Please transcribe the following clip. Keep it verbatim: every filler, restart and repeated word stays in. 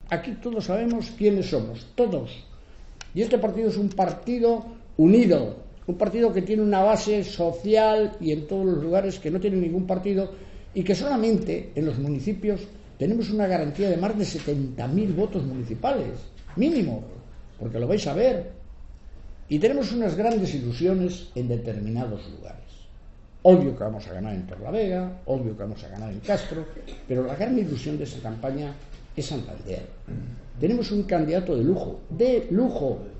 Aquí todos sabemos quiénes somos, todos. Y este partido es un partido unido, un partido que tiene una base social y en todos los lugares que no tiene ningún partido, y que solamente en los municipios tenemos una garantía de más de setenta mil votos municipales, mínimo, porque lo vais a ver. Y tenemos unas grandes ilusiones en determinados lugares. Obvio que vamos a ganar en Torlavega, obvio que vamos a ganar en Castro, pero la gran ilusión de esta campaña es Santander. Tenemos un candidato de lujo, de lujo,